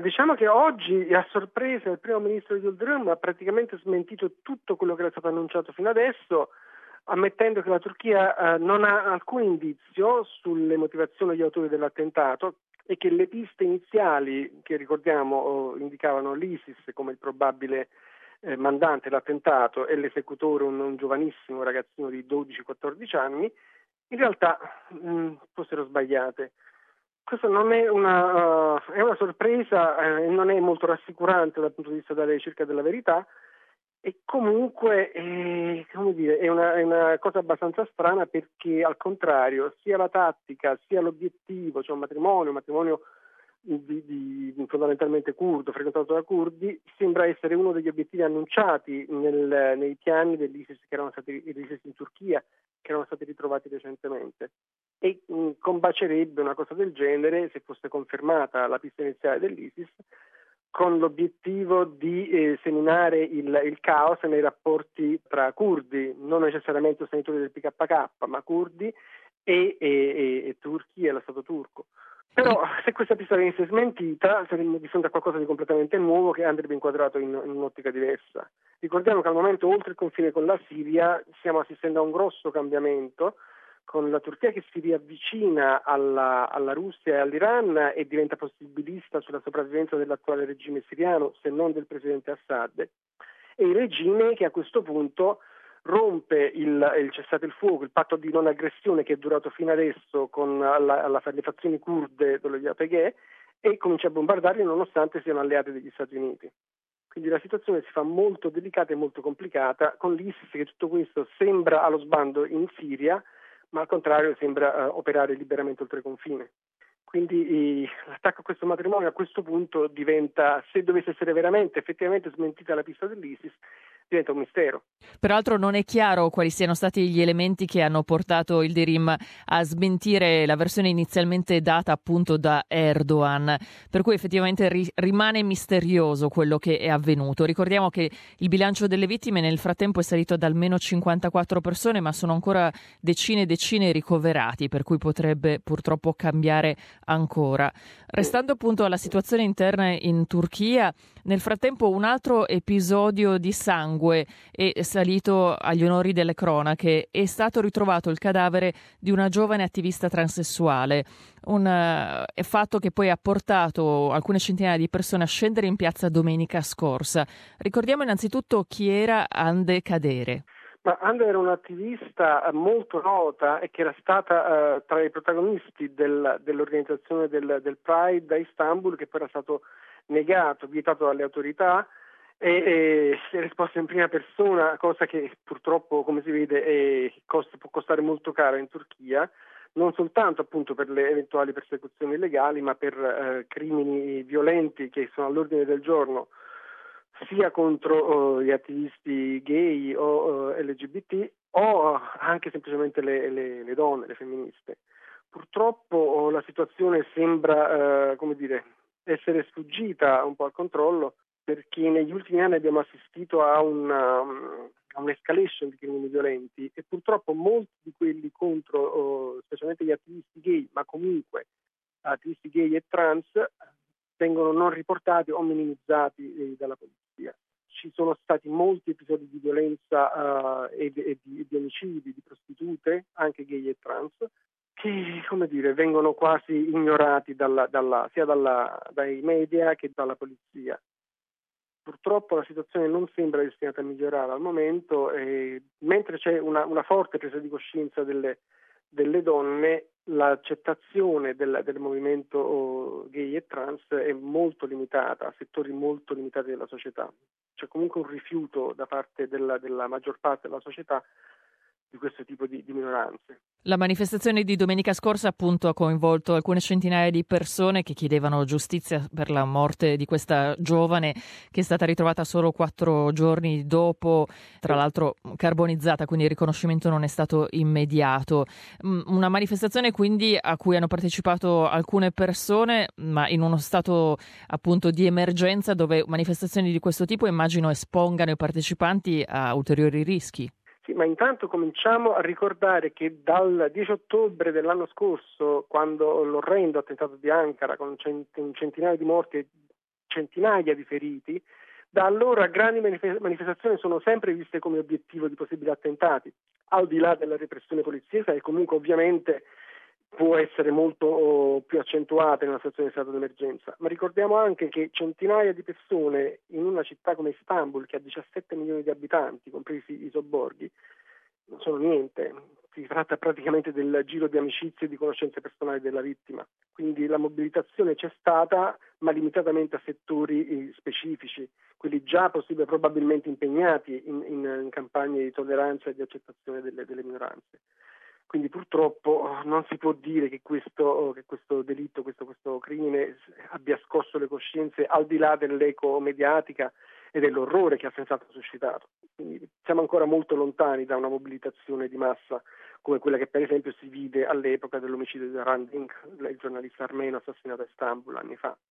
diciamo che oggi, a sorpresa, il primo ministro di Yildirim ha praticamente smentito tutto quello che era stato annunciato fino adesso, ammettendo che la Turchia non ha alcun indizio sulle motivazioni degli autori dell'attentato e che le piste iniziali, che ricordiamo indicavano l'ISIS come il probabile mandante dell'attentato e l'esecutore un giovanissimo ragazzino di 12-14 anni, in realtà fossero sbagliate. Questa non è è una sorpresa e non è molto rassicurante dal punto di vista della ricerca della verità, e comunque come dire, è una cosa abbastanza strana, perché al contrario sia la tattica sia l'obiettivo, cioè un matrimonio fondamentalmente curdo, frequentato da curdi, sembra essere uno degli obiettivi annunciati nei piani dell'ISIS l'ISIS in Turchia, che erano stati ritrovati recentemente. E combacerebbe una cosa del genere, se fosse confermata la pista iniziale dell'ISIS, con l'obiettivo di seminare il caos nei rapporti tra curdi, non necessariamente sostenitori del PKK, ma curdi e turchi e lo Stato turco. Però se questa pista venisse smentita saremmo di fronte a qualcosa di completamente nuovo che andrebbe inquadrato in un'ottica diversa. Ricordiamo che al momento, oltre il confine con la Siria, stiamo assistendo a un grosso cambiamento, con la Turchia che si riavvicina alla Russia e all'Iran e diventa possibilista sulla sopravvivenza dell'attuale regime siriano, se non del presidente Assad, e il regime che a questo punto rompe il cessate il fuoco, il patto di non aggressione che è durato fino adesso con le fazioni kurde dello YPG, e comincia a bombardarli nonostante siano alleati degli Stati Uniti. Quindi la situazione si fa molto delicata e molto complicata, con l'ISIS che tutto questo sembra allo sbando in Siria, ma al contrario sembra operare liberamente oltre confine. Quindi l'attacco a questo matrimonio a questo punto diventa, se dovesse essere effettivamente smentita la pista dell'ISIS, diventa un mistero. Peraltro non è chiaro quali siano stati gli elementi che hanno portato Yildirim a smentire la versione inizialmente data appunto da Erdogan, per cui effettivamente rimane misterioso quello che è avvenuto. Ricordiamo che il bilancio delle vittime nel frattempo è salito ad almeno 54 persone, ma sono ancora decine e decine ricoverati, per cui potrebbe purtroppo cambiare ancora. Restando appunto alla situazione interna in Turchia, nel frattempo un altro episodio di sangue è salito agli onori delle cronache. È stato ritrovato il cadavere di una giovane attivista transessuale, un fatto che poi ha portato alcune centinaia di persone a scendere in piazza domenica scorsa. Ricordiamo innanzitutto chi era Hande Kadere. Ma Hande era un'attivista molto nota e che era stata tra i protagonisti dell'organizzazione del Pride a Istanbul, che poi era stato negato, vietato dalle autorità, e si è risposto in prima persona, cosa che purtroppo, come si vede, può costare molto cara in Turchia, non soltanto appunto per le eventuali persecuzioni illegali, ma per crimini violenti che sono all'ordine del giorno, sia contro gli attivisti gay o LGBT, o anche semplicemente le donne, le femministe. Purtroppo la situazione sembra essere sfuggita un po' al controllo, perché negli ultimi anni abbiamo assistito a un'escalation di crimini violenti, e purtroppo molti di quelli contro specialmente gli attivisti gay, ma comunque attivisti gay e trans, vengono non riportati o minimizzati dalla polizia. Ci sono stati molti episodi di violenza e di omicidi di prostitute, anche gay e trans, che vengono quasi ignorati sia dai media che dalla polizia. Purtroppo la situazione non sembra destinata a migliorare al momento, e mentre c'è una forte presa di coscienza delle donne, l'accettazione del movimento gay e trans è molto limitata a settori molto limitati della società. C'è comunque un rifiuto da parte della maggior parte della società di questo tipo di minoranze. La manifestazione di domenica scorsa appunto ha coinvolto alcune centinaia di persone che chiedevano giustizia per la morte di questa giovane, che è stata ritrovata solo 4 giorni dopo, tra l'altro carbonizzata, quindi il riconoscimento non è stato immediato. Una manifestazione quindi a cui hanno partecipato alcune persone, ma in uno stato appunto di emergenza, dove manifestazioni di questo tipo immagino espongano i partecipanti a ulteriori rischi. Sì, ma intanto cominciamo a ricordare che dal 10 ottobre dell'anno scorso, quando l'orrendo attentato di Ankara con un centinaio di morti e centinaia di feriti. Da allora grandi manifestazioni sono sempre viste come obiettivo di possibili attentati, al di là della repressione poliziesca, e comunque ovviamente può essere molto più accentuata in una situazione di stato d'emergenza. Ma ricordiamo anche che centinaia di persone in una città come Istanbul, che ha 17 milioni di abitanti, compresi i sobborghi, non sono niente. Si tratta praticamente del giro di amicizie e di conoscenze personali della vittima. Quindi la mobilitazione c'è stata, ma limitatamente a settori specifici, quelli già probabilmente impegnati in campagne di tolleranza e di accettazione delle minoranze. Quindi purtroppo non si può dire che questo delitto, questo crimine abbia scosso le coscienze al di là dell'eco mediatica e dell'orrore che ha senz'altro suscitato. Quindi siamo ancora molto lontani da una mobilitazione di massa come quella che per esempio si vide all'epoca dell'omicidio di Hrant Dink, il giornalista armeno assassinato a Istanbul anni fa.